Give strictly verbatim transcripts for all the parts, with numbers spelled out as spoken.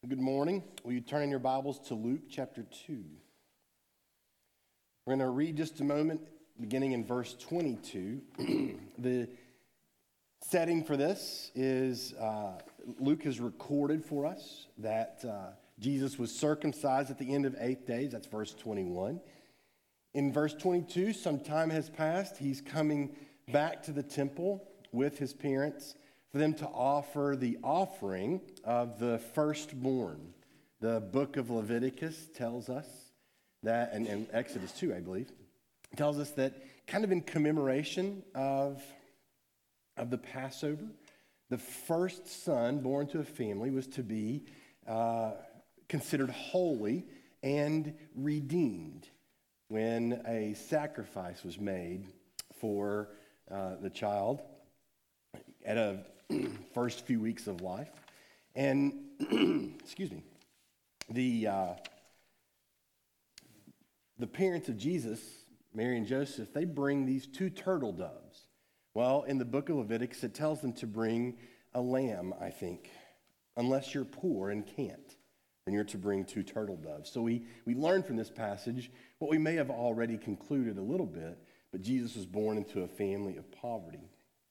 Good morning. Will you turn in your Bibles to Luke chapter two? We're going to read just a moment, beginning in verse twenty-two. The setting for this is uh, Luke has recorded for us that uh, Jesus was circumcised at the end of eight days. That's verse twenty-one. In verse twenty-two, some time has passed. He's coming back to the temple with his parents for them to offer the offering of the firstborn. The book of Leviticus tells us that, and, and Exodus two, I believe, tells us that kind of in commemoration of, of the Passover, the first son born to a family was to be uh, considered holy and redeemed when a sacrifice was made for uh, the child at a first few weeks of life. And, excuse me, the uh, the parents of Jesus, Mary and Joseph, they bring these two turtle doves. Well, in the book of Leviticus, it tells them to bring a lamb, I think, unless you're poor and can't, then you're to bring two turtle doves. So we, we learn from this passage what we may have already concluded a little bit, but Jesus was born into a family of poverty.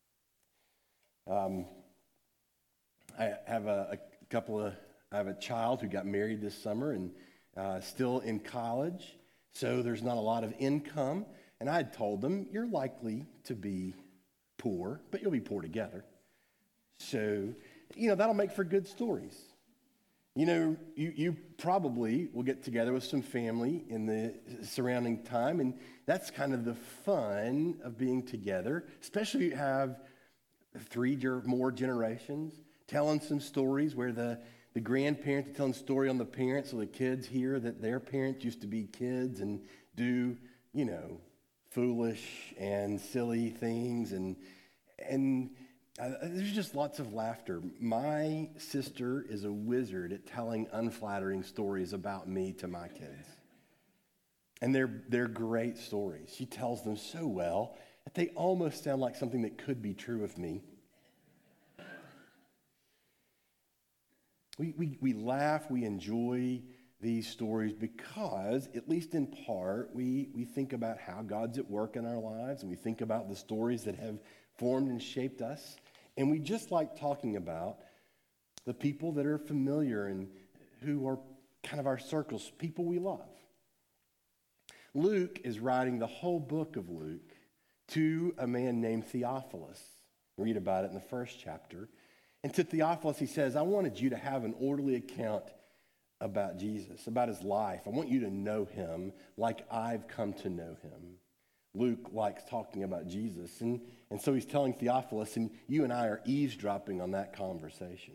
Um, I have a, a couple of, I have a child who got married this summer and uh, still in college, so there's not a lot of income. And I had told them, you're likely to be poor, but you'll be poor together. So, you know, that'll make for good stories. You know, you, you probably will get together with some family in the surrounding time, and that's kind of the fun of being together, especially if you have three or more generations, telling some stories where the, the grandparents are telling a story on the parents so the kids hear that their parents used to be kids and do, you know, foolish and silly things. And, and uh, there's just lots of laughter. My sister is a wizard at telling unflattering stories about me to my kids. And they're, they're great stories. She tells them so well that they almost sound like something that could be true of me. We, we, we laugh, we enjoy these stories because, at least in part, we, we think about how God's at work in our lives, and we think about the stories that have formed and shaped us. And we just like talking about the people that are familiar and who are kind of our circles, people we love. Luke is writing the whole book of Luke to a man named Theophilus. Read about it in the first chapter. And to Theophilus, he says, I wanted you to have an orderly account about Jesus, about his life. I want you to know him like I've come to know him. Luke likes talking about Jesus. And, and so he's telling Theophilus, and you and I are eavesdropping on that conversation.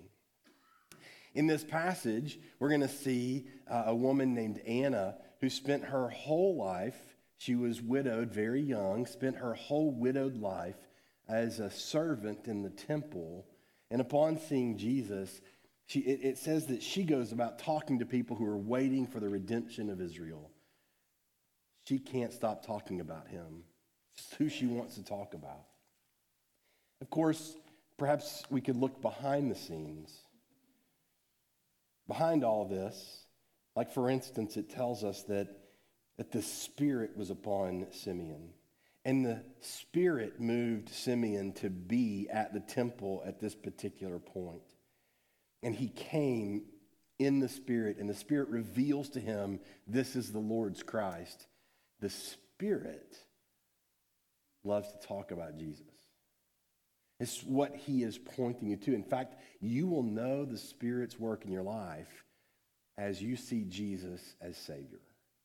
In this passage, we're going to see uh, a woman named Anna who spent her whole life, she was widowed very young, spent her whole widowed life as a servant in the temple. And upon seeing Jesus, she, it, it says that she goes about talking to people who are waiting for the redemption of Israel. She can't stop talking about him. It's who she wants to talk about. Of course, perhaps we could look behind the scenes. Behind all this, like for instance, it tells us that, that the Spirit was upon Simeon. And the Spirit moved Simeon to be at the temple at this particular point. And he came in the Spirit, and the Spirit reveals to him, this is the Lord's Christ. The Spirit loves to talk about Jesus. It's what he is pointing you to. In fact, you will know the Spirit's work in your life as you see Jesus as Savior.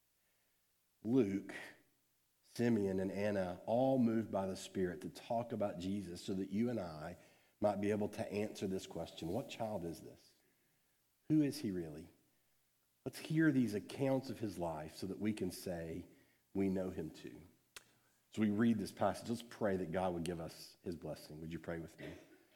Luke, Simeon, and Anna all moved by the Spirit to talk about Jesus so that you and I might be able to answer this question. What child is this? Who is he really? Let's hear these accounts of his life so that we can say we know him too. As we read this passage, let's pray that God would give us his blessing. Would you pray with me?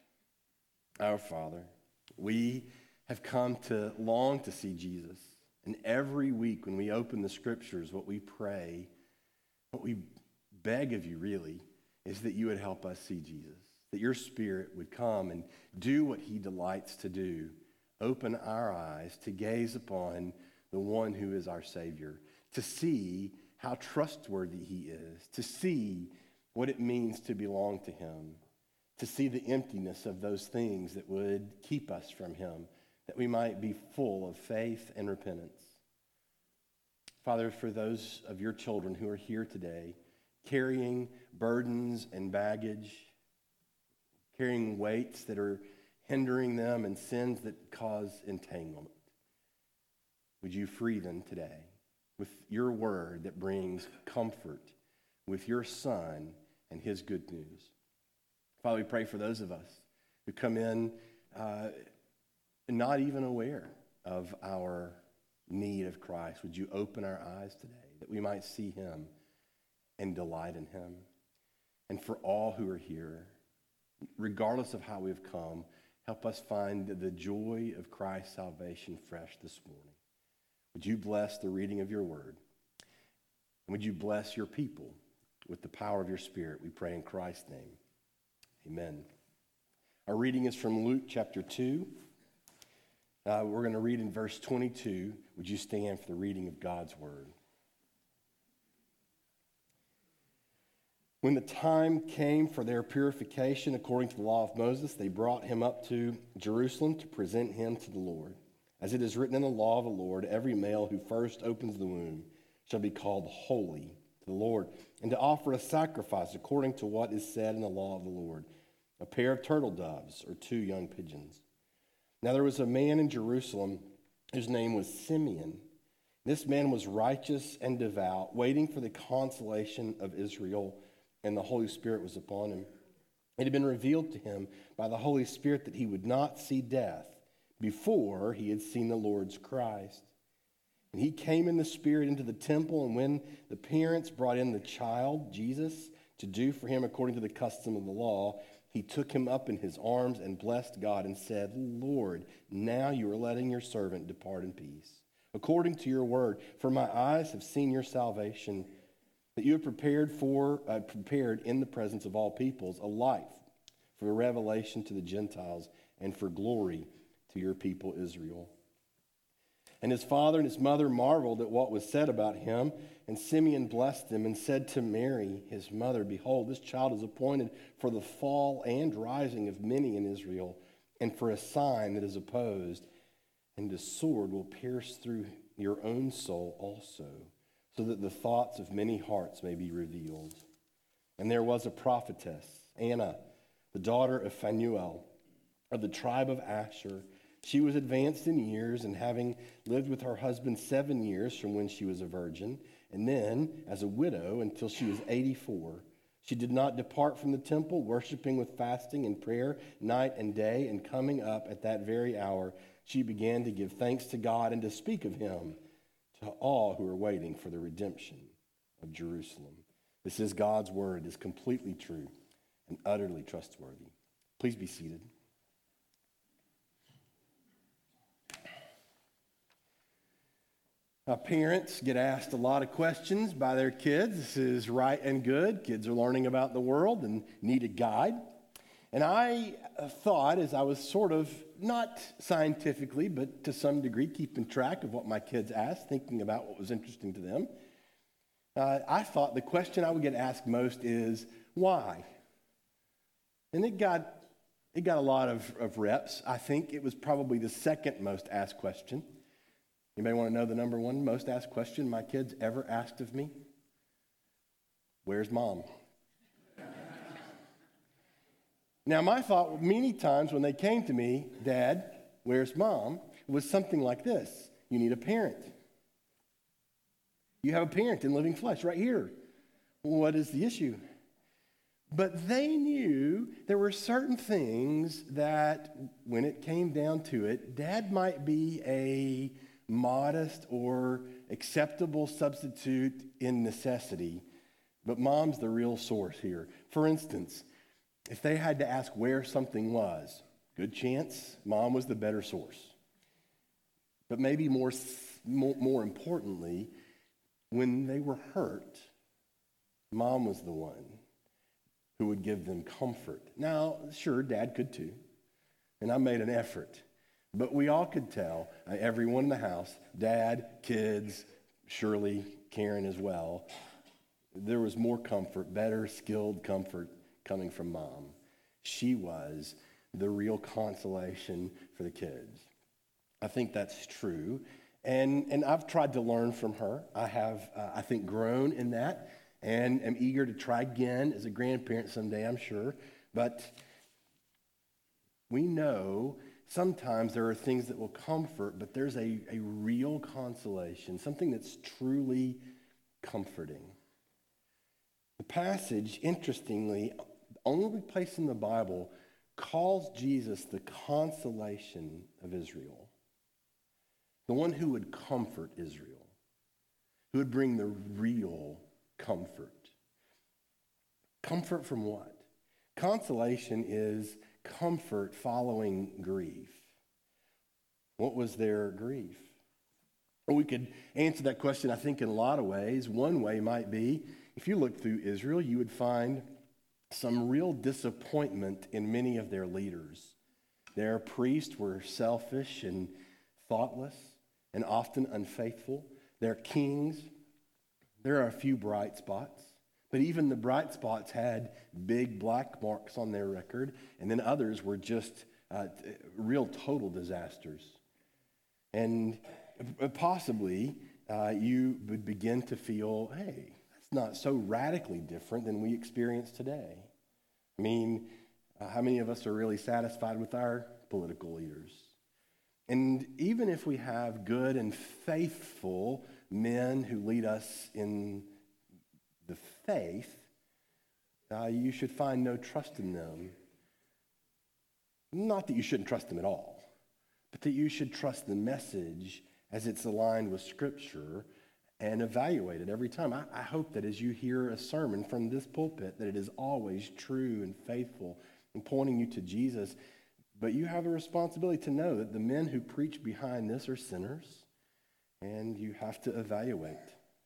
Our Father, we have come to long to see Jesus. And every week when we open the scriptures, what we pray, what we beg of you really, is that you would help us see Jesus. That your Spirit would come and do what he delights to do open our eyes to gaze upon the one who is our Savior, to see how trustworthy he is, to see what it means to belong to him, to see the emptiness of those things that would keep us from him, that we might be full of faith and repentance. Father, for those of your children who are here today, carrying burdens and baggage, carrying weights that are hindering them and sins that cause entanglement, would you free them today with your word that brings comfort, with your Son and his good news? Father, we pray for those of us who come in uh, not even aware of our need of Christ. Would you open our eyes today that we might see him and delight in him? And for all who are here, regardless of how we've come, help us find the joy of Christ's salvation fresh this morning. Would you bless the reading of your word? And would you bless your people with the power of your Spirit? We pray in Christ's name. Amen. Our reading is from Luke chapter two. Uh, we're going to read in verse twenty-two. Would you stand for the reading of God's word? When the time came for their purification according to the law of Moses, they brought him up to Jerusalem to present him to the Lord. As it is written in the law of the Lord, every male who first opens the womb shall be called holy to the Lord, and to offer a sacrifice according to what is said in the law of the Lord, a pair of turtle doves or two young pigeons. Now there was a man in Jerusalem whose name was Simeon. This man was righteous and devout, waiting for the consolation of Israel, and the Holy Spirit was upon him. It had been revealed to him by the Holy Spirit that he would not see death before he had seen the Lord's Christ. And he came in the Spirit into the temple, and when the parents brought in the child, Jesus, to do for him according to the custom of the law, he took him up in his arms and blessed God and said, Lord, now you are letting your servant depart in peace, according to your word. For my eyes have seen your salvation, that you have prepared for uh, prepared in the presence of all peoples a life for a revelation to the Gentiles and for glory to your people Israel. And his father and his mother marveled at what was said about him. And Simeon blessed them and said to Mary, his mother, Behold, this child is appointed for the fall and rising of many in Israel, and for a sign that is opposed. And the sword will pierce through your own soul also, so that the thoughts of many hearts may be revealed. And there was a prophetess, Anna, the daughter of Phanuel, of the tribe of Asher. She was advanced in years, and having lived with her husband seven years from when she was a virgin, and then as a widow until she was eighty-four, she did not depart from the temple, worshiping with fasting and prayer night and day, and coming up at that very hour, she began to give thanks to God and to speak of him to all who are waiting for the redemption of Jerusalem. This is God's word. It is completely true and utterly trustworthy. Please be seated. Uh, parents get asked a lot of questions by their kids. This is right and good. Kids are learning about the world and need a guide. And I uh, thought, as I was sort of, not scientifically, but to some degree, keeping track of what my kids asked, thinking about what was interesting to them, uh, I thought the question I would get asked most is, why? And it got, it got a lot of, of reps. I think it was probably the second most asked question. Anybody want to know the number one most asked question my kids ever asked of me? Where's mom? Now, my thought many times when they came to me, Dad, where's mom, was something like this. You need a parent. You have a parent in living flesh right here. What is the issue? But they knew there were certain things that, when it came down to it, Dad might be a modest or acceptable substitute in necessity, but mom's the real source here. For instance, if they had to ask where something was, good chance mom was the better source. But maybe more, more, more importantly, when they were hurt, mom was the one who would give them comfort. Now, sure, Dad could too, and I made an effort. But we all could tell, uh, everyone in the house, dad, kids, Shirley, Karen as well, there was more comfort, better skilled comfort coming from mom. She was the real consolation for the kids. I think that's true. And, and I've tried to learn from her. I have, uh, I think, grown in that and am eager to try again as a grandparent someday, I'm sure. But we know sometimes there are things that will comfort, but there's a, a real consolation, something that's truly comforting. The passage, interestingly, the only place in the Bible calls Jesus the consolation of Israel, the one who would comfort Israel, who would bring the real comfort. Comfort from what? Consolation is comfort following grief. What was their grief? Well, we could answer that question, I think, in a lot of ways. One way might be, if you look through Israel, you would find some real disappointment in many of their leaders. Their priests were selfish and thoughtless and often unfaithful. Their kings, there are a few bright spots, but even the bright spots had big black marks on their record, and then others were just uh, real total disasters. And possibly uh, you would begin to feel, hey, that's not so radically different than we experience today. I mean, uh, how many of us are really satisfied with our political leaders? And even if we have good and faithful men who lead us in the faith, uh, you should find no trust in them. Not that you shouldn't trust them at all, but that you should trust the message as it's aligned with Scripture and evaluate it every time. I, I hope that as you hear a sermon from this pulpit, that it is always true and faithful and pointing you to Jesus. But you have a responsibility to know that the men who preach behind this are sinners, and you have to evaluate.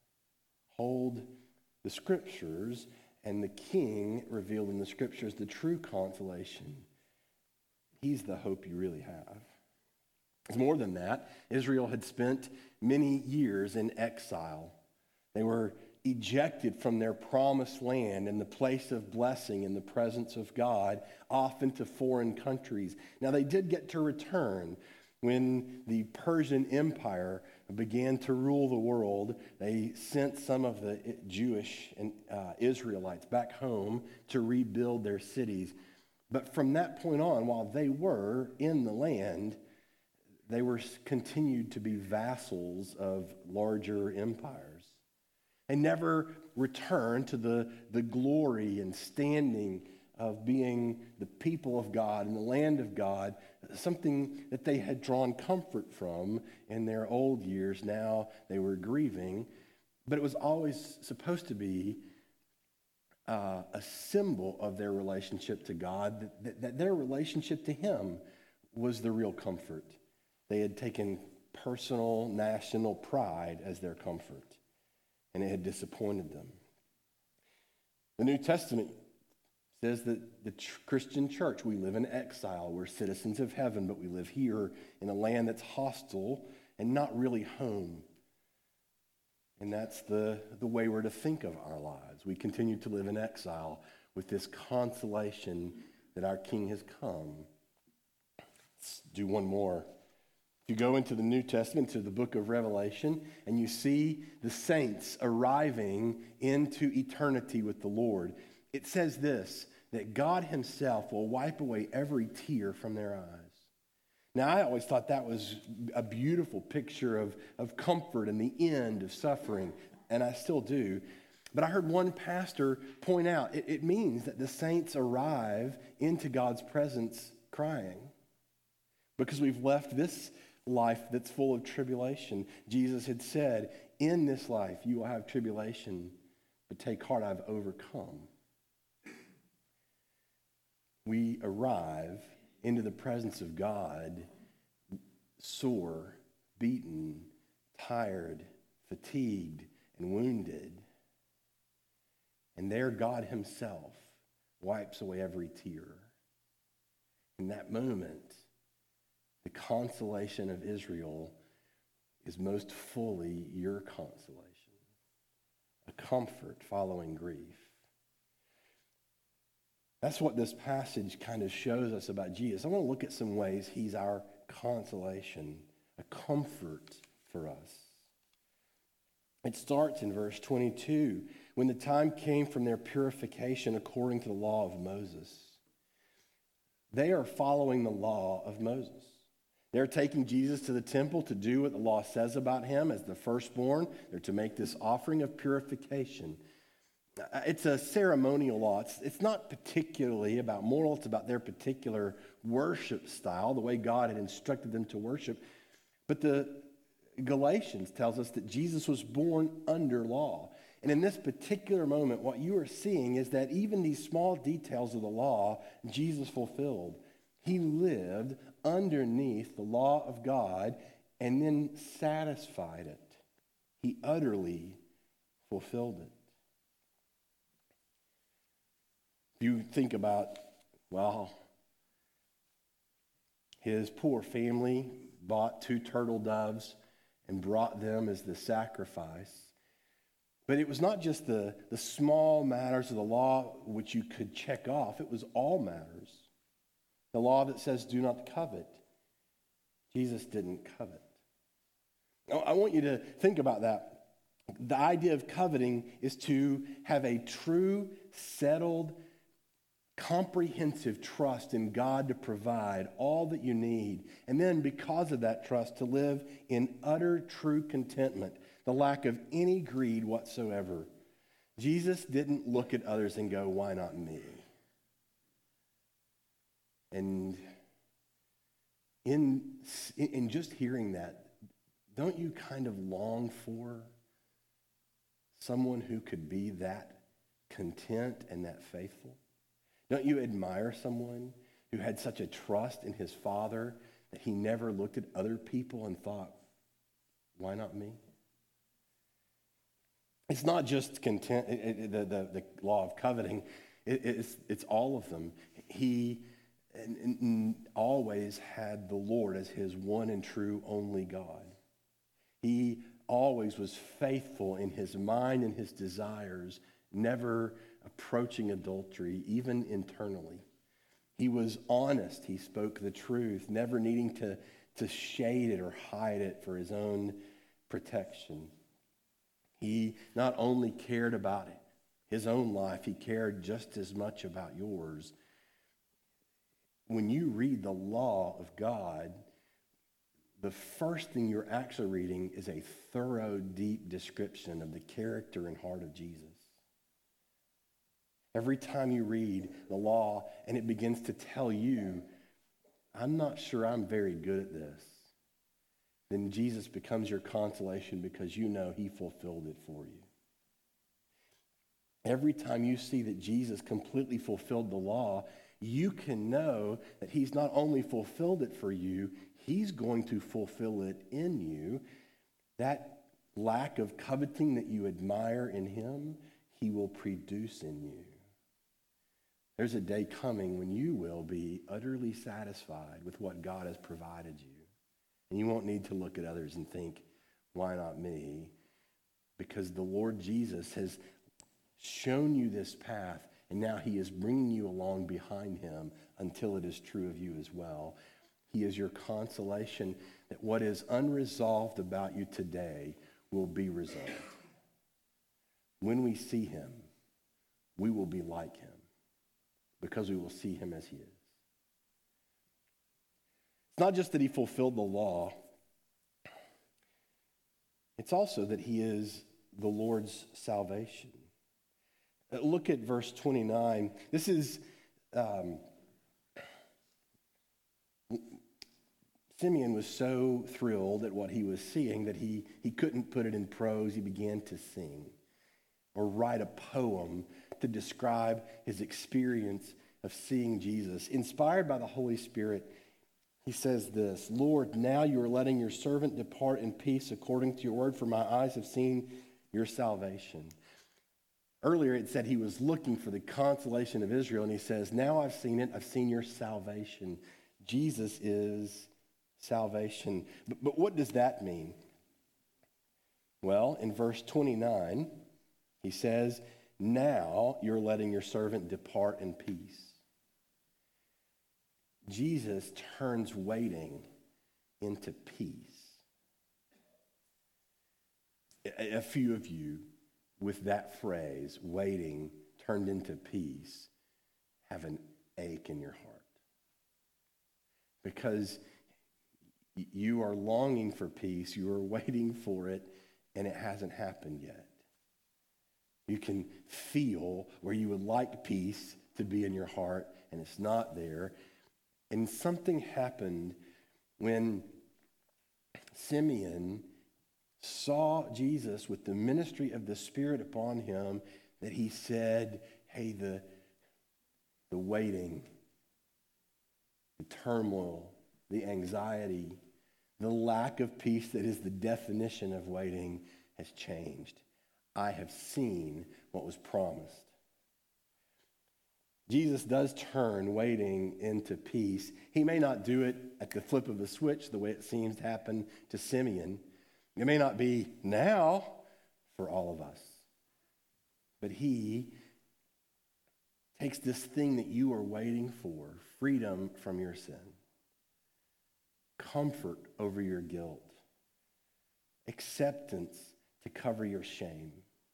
Hold the Scriptures and the King revealed in the Scriptures, the true consolation. He's the hope you really have. It's more than that. Israel had spent many years in exile. They were ejected from their promised land and the place of blessing in the presence of God, off into foreign countries. Now, they did get to return when the Persian Empire began to rule the world. They sent some of the Jewish and uh, Israelites back home to rebuild their cities. But from that point on, while they were in the land, they were continued to be vassals of larger empires. They never returned to the, the glory and standing of being the people of God and the land of God, something that they had drawn comfort from in their old years. Now they were grieving, but it was always supposed to be uh, a symbol of their relationship to God, that, that, that their relationship to Him was the real comfort. They had taken personal, national pride as their comfort, and it had disappointed them. The New Testament says that the Christian church, we live in exile. We're citizens of heaven, but we live here in a land that's hostile and not really home. And that's the, the way we're to think of our lives. We continue to live in exile with this consolation that our King has come. Let's do one more. You go into the New Testament, to the book of Revelation, and you see the saints arriving into eternity with the Lord. It says this, that God Himself will wipe away every tear from their eyes. Now, I always thought that was a beautiful picture of, of comfort and the end of suffering, and I still do. But I heard one pastor point out, it, it means that the saints arrive into God's presence crying, because we've left this life that's full of tribulation. Jesus had said, in this life you will have tribulation, but take heart, I've overcome. We arrive into the presence of God sore, beaten, tired, fatigued, and wounded. And there God Himself wipes away every tear. In that moment, the consolation of Israel is most fully your consolation, a comfort following grief. That's what this passage kind of shows us about Jesus. I want to look at some ways he's our consolation, a comfort for us. It starts in verse twenty-two. When the time came from their purification according to the law of Moses. They are following the law of Moses. They're taking Jesus to the temple to do what the law says about him as the firstborn. They're to make this offering of purification. It's a ceremonial law. It's, it's not particularly about moral. It's about their particular worship style, the way God had instructed them to worship. But the Galatians tells us that Jesus was born under law. And in this particular moment, what you are seeing is that even these small details of the law, Jesus fulfilled. He lived underneath the law of God and then satisfied it. He utterly fulfilled it. If you think about, well, his poor family bought two turtle doves and brought them as the sacrifice. But it was not just the, the small matters of the law which you could check off. It was all matters. The law that says do not covet. Jesus didn't covet. I want you to think about that. The idea of coveting is to have a true, settled, comprehensive trust in God to provide all that you need. And then because of that trust, to live in utter, true contentment, the lack of any greed whatsoever. Jesus didn't look at others and go, why not me? And in, in just hearing that, don't you kind of long for someone who could be that content and that faithful? Don't you admire someone who had such a trust in his Father that he never looked at other people and thought, why not me? It's not just content, it, it, the, the, the law of coveting. It, it's, it's all of them. He and, and always had the Lord as his one and true only God. He always was faithful in his mind and his desires, never approaching adultery, even internally. He was honest. He spoke the truth, never needing to, to shade it or hide it for his own protection. He not only cared about it, his own life, he cared just as much about yours. When you read the law of God, the first thing you're actually reading is a thorough, deep description of the character and heart of Jesus. Every time you read the law and it begins to tell you, I'm not sure I'm very good at this, then Jesus becomes your consolation because you know he fulfilled it for you. Every time you see that Jesus completely fulfilled the law, you can know that he's not only fulfilled it for you, he's going to fulfill it in you. That lack of coveting that you admire in him, he will produce in you. There's a day coming when you will be utterly satisfied with what God has provided you. And you won't need to look at others and think, why not me? Because the Lord Jesus has shown you this path, and now he is bringing you along behind him until it is true of you as well. He is your consolation that what is unresolved about you today will be resolved. When we see him, we will be like him because we will see him as he is. It's not just that he fulfilled the law. It's also that he is the Lord's salvation. Look at verse twenty-nine. This is, um, Simeon was so thrilled at what he was seeing that he, he couldn't put it in prose. He began to sing or write a poem to describe his experience of seeing Jesus. Inspired by the Holy Spirit, he says this, Lord, now you are letting your servant depart in peace according to your word, for my eyes have seen your salvation. Earlier it said he was looking for the consolation of Israel, and he says, now I've seen it, I've seen your salvation. Jesus is salvation. But, but what does that mean? Well, in verse twenty-nine, he says, now you're letting your servant depart in peace. Jesus turns waiting into peace. A, a few of you, with that phrase, waiting turned into peace, have an ache in your heart. Because you are longing for peace, you are waiting for it, and it hasn't happened yet. You can feel where you would like peace to be in your heart, and it's not there. And something happened when Simeon saw Jesus with the ministry of the Spirit upon him, that he said, hey, the, the waiting, the turmoil, the anxiety, the lack of peace that is the definition of waiting has changed. I have seen what was promised. Jesus does turn waiting into peace. He may not do it at the flip of a switch the way it seems to happen to Simeon. It may not be now for all of us. But he takes this thing that you are waiting for, freedom from your sin, comfort over your guilt, acceptance to cover your shame,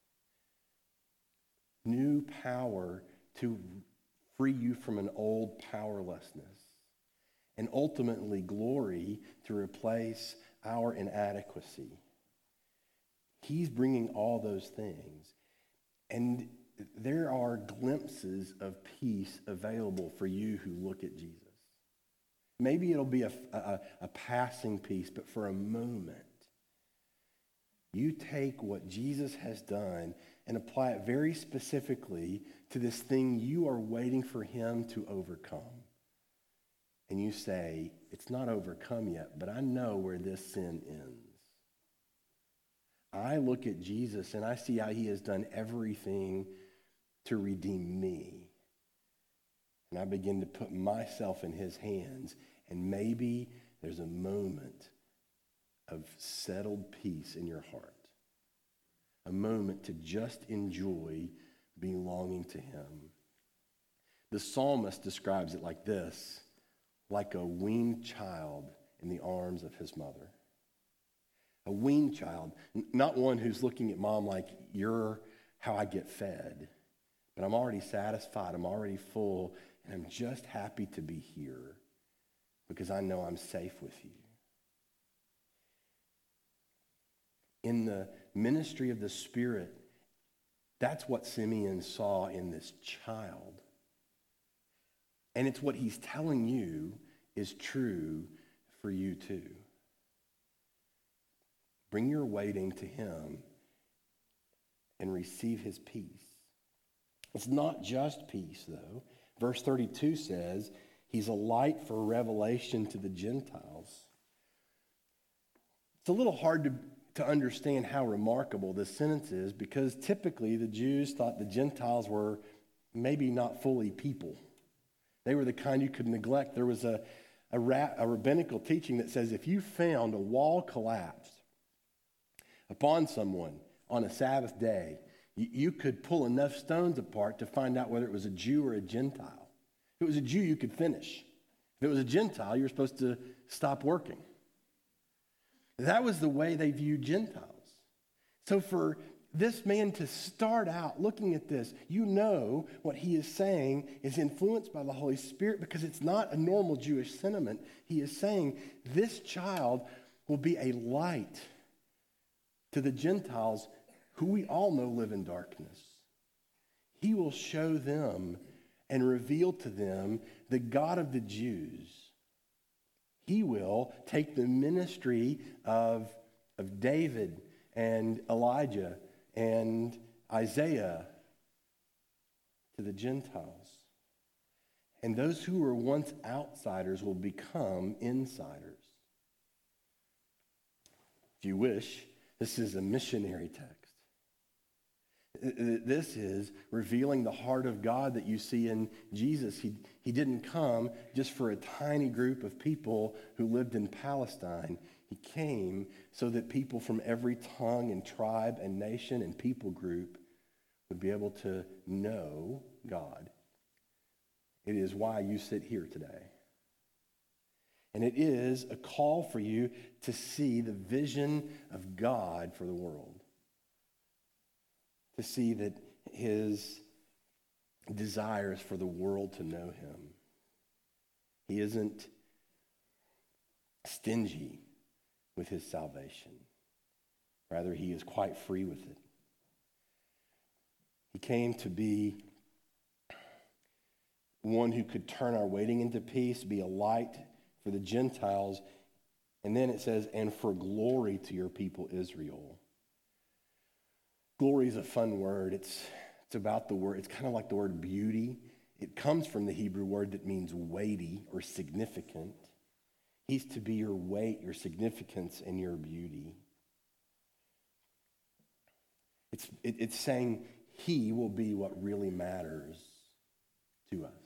new power to free you from an old powerlessness, and ultimately glory to replace our inadequacy. He's bringing all those things. And there are glimpses of peace available for you who look at Jesus. Maybe it'll be a, a, a passing peace, but for a moment, you take what Jesus has done and apply it very specifically to this thing you are waiting for him to overcome. And you say, it's not overcome yet, but I know where this sin ends. I look at Jesus and I see how he has done everything to redeem me. And I begin to put myself in his hands, and maybe there's a moment of settled peace in your heart. A moment to just enjoy belonging to him. The psalmist describes it like this: like a weaned child in the arms of his mother. A weaned child, not one who's looking at mom like, you're how I get fed, but I'm already satisfied, I'm already full, and I'm just happy to be here because I know I'm safe with you. In the ministry of the Spirit, that's what Simeon saw in this child. And it's what he's telling you is true for you too. Bring your waiting to him and receive his peace. It's not just peace, though. Verse thirty-two says, he's a light for revelation to the Gentiles. It's a little hard to, to understand how remarkable this sentence is, because typically the Jews thought the Gentiles were maybe not fully people. They were the kind you could neglect. There was a, a, ra- a rabbinical teaching that says if you found a wall collapsed upon someone on a Sabbath day, you, you could pull enough stones apart to find out whether it was a Jew or a Gentile. If it was a Jew, you could finish. If it was a Gentile, you were supposed to stop working. That was the way they viewed Gentiles. So for this man to start out looking at this, you know what he is saying is influenced by the Holy Spirit, because it's not a normal Jewish sentiment. He is saying this child will be a light to the Gentiles who we all know live in darkness. He will show them and reveal to them the God of the Jews. He will take the ministry of, of David and Elijah and Isaiah to the Gentiles. And those who were once outsiders will become insiders. If you wish, this is a missionary text. This is revealing the heart of God that you see in Jesus. He, he didn't come just for a tiny group of people who lived in Palestine. He came so that people from every tongue and tribe and nation and people group would be able to know God. It is why you sit here today. And it is a call for you to see the vision of God for the world. To see that his desire is for the world to know him. He isn't stingy with his salvation. Rather, he is quite free with it. He came to be one who could turn our waiting into peace, be a light for the Gentiles. And then it says, and for glory to your people Israel. Glory is a fun word. It's, it's about the word. It's kind of like the word beauty. It comes from the Hebrew word that means weighty or significant. He's to be your weight, your significance, and your beauty. It's, it, it's saying he will be what really matters to us.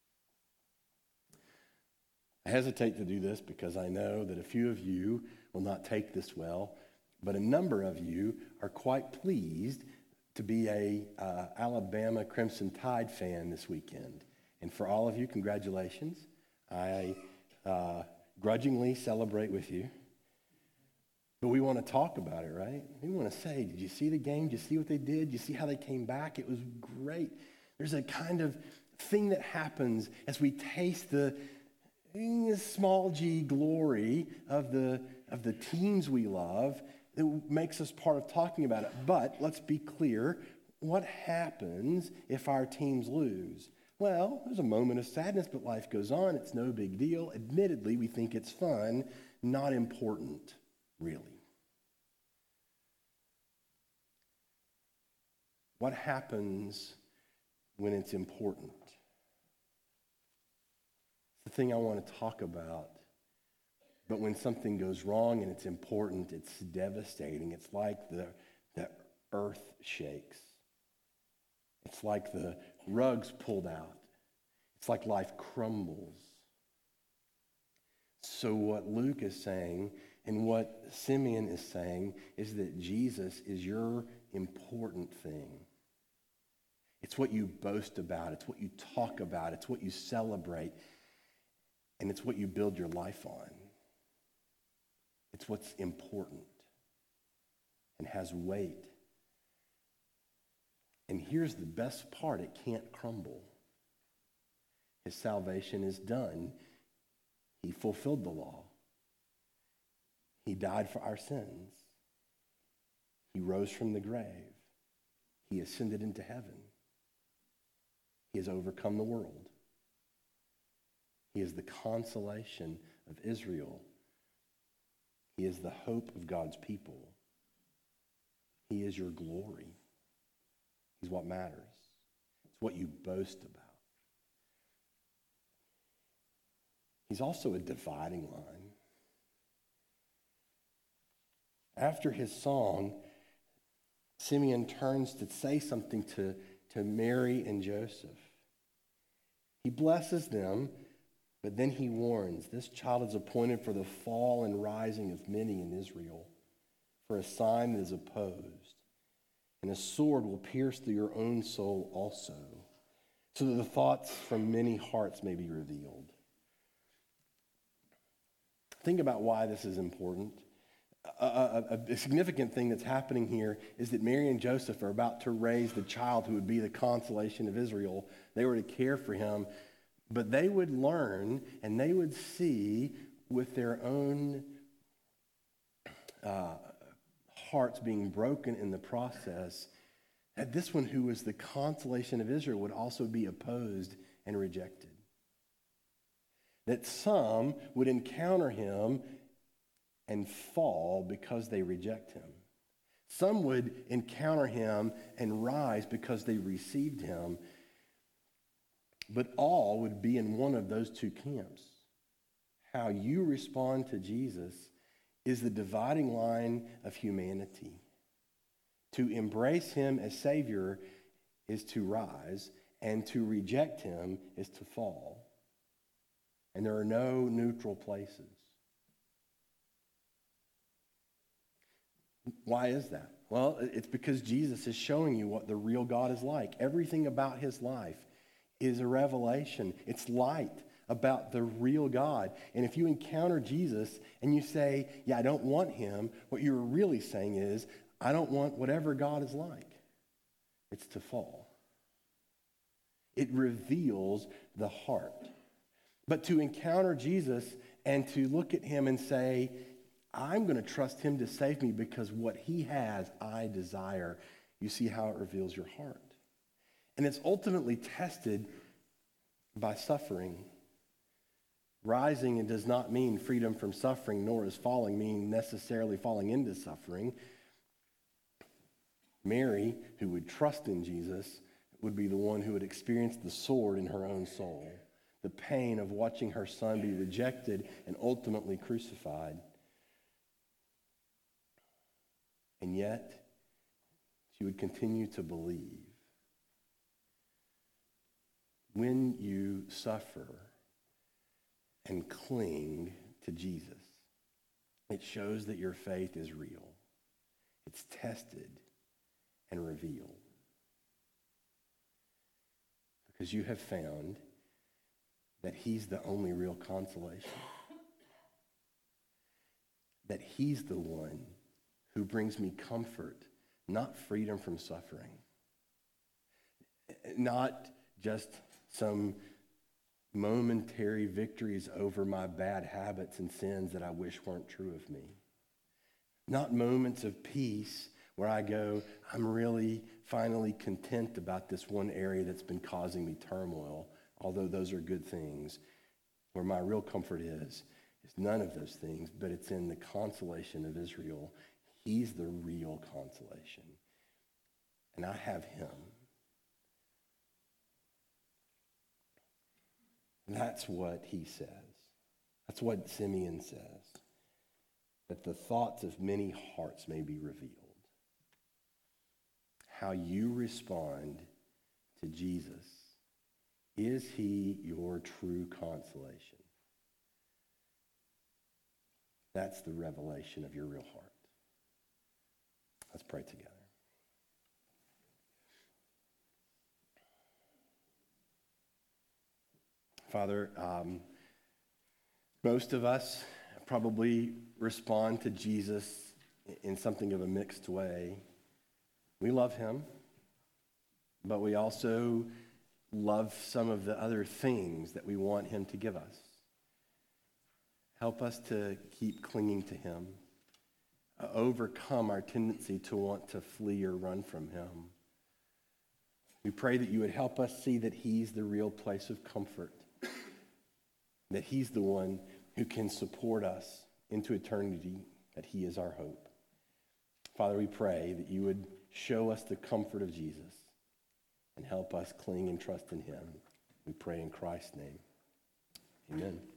I hesitate to do this because I know that a few of you will not take this well, but a number of you are quite pleased to be a uh, Alabama Crimson Tide fan this weekend. And for all of you, congratulations. I uh, grudgingly celebrate with you. But we want to talk about it, right? We want to say, did you see the game? Did you see what they did? Did you see how they came back? It was great. There's a kind of thing that happens as we taste the small g glory of the, of the teams we love. It makes us part of talking about it. But let's be clear, what happens if our teams lose? Well, there's a moment of sadness, but life goes on. It's no big deal. Admittedly, we think it's fun, not important, really. What happens when it's important? It's the thing I want to talk about. But when something goes wrong and it's important, it's devastating. It's like the, the earth shakes. It's like the rug's pulled out. It's like life crumbles. So what Luke is saying and what Simeon is saying is that Jesus is your important thing. It's what you boast about. It's what you talk about. It's what you celebrate. And it's what you build your life on. It's what's important and has weight. And here's the best part, it can't crumble. His salvation is done. He fulfilled the law. He died for our sins. He rose from the grave. He ascended into heaven. He has overcome the world. He is the consolation of Israel. He is the hope of God's people. He is your glory. He's what matters. It's what you boast about. He's also a dividing line. After his song, Simeon turns to say something to, to Mary and Joseph. He blesses them, but then he warns, this child is appointed for the fall and rising of many in Israel, for a sign that is opposed, and a sword will pierce through your own soul also, so that the thoughts from many hearts may be revealed. Think about why this is important. A, a, a significant thing that's happening here is that Mary and Joseph are about to raise the child who would be the consolation of Israel. They were to care for him. But they would learn and they would see with their own uh, hearts being broken in the process that this one who was the consolation of Israel would also be opposed and rejected. That some would encounter him and fall because they reject him. Some would encounter him and rise because they received him. But all would be in one of those two camps. How you respond to Jesus is the dividing line of humanity. To embrace him as Savior is to rise, and to reject him is to fall. And there are no neutral places. Why is that? Well, it's because Jesus is showing you what the real God is like. Everything about his life is a revelation. It's light about the real God. And if you encounter Jesus and you say, yeah, I don't want him, what you're really saying is, I don't want whatever God is like. It's to fall. It reveals the heart. But to encounter Jesus and to look at him and say, I'm going to trust him to save me because what he has, I desire. You see how it reveals your heart. And it's ultimately tested by suffering. Rising, it does not mean freedom from suffering, nor does falling mean necessarily falling into suffering. Mary, who would trust in Jesus, would be the one who would experience the sword in her own soul, the pain of watching her son be rejected and ultimately crucified. And yet, she would continue to believe. When you suffer and cling to Jesus, it shows that your faith is real. It's tested and revealed. Because you have found that he's the only real consolation. That he's the one who brings me comfort, not freedom from suffering. Not just some momentary victories over my bad habits and sins that I wish weren't true of me. Not moments of peace where I go, I'm really finally content about this one area that's been causing me turmoil, although those are good things. Where my real comfort is, is none of those things, but it's in the consolation of Israel. He's the real consolation. And I have him. And that's what he says. That's what Simeon says. That the thoughts of many hearts may be revealed. How you respond to Jesus. Is he your true consolation? That's the revelation of your real heart. Let's pray together. Father, um, most of us probably respond to Jesus in something of a mixed way. We love him, but we also love some of the other things that we want him to give us. Help us to keep clinging to him, uh, overcome our tendency to want to flee or run from him. We pray that you would help us see that he's the real place of comfort, that he's the one who can support us into eternity, that he is our hope. Father, we pray that you would show us the comfort of Jesus and help us cling and trust in him. We pray in Christ's name. Amen.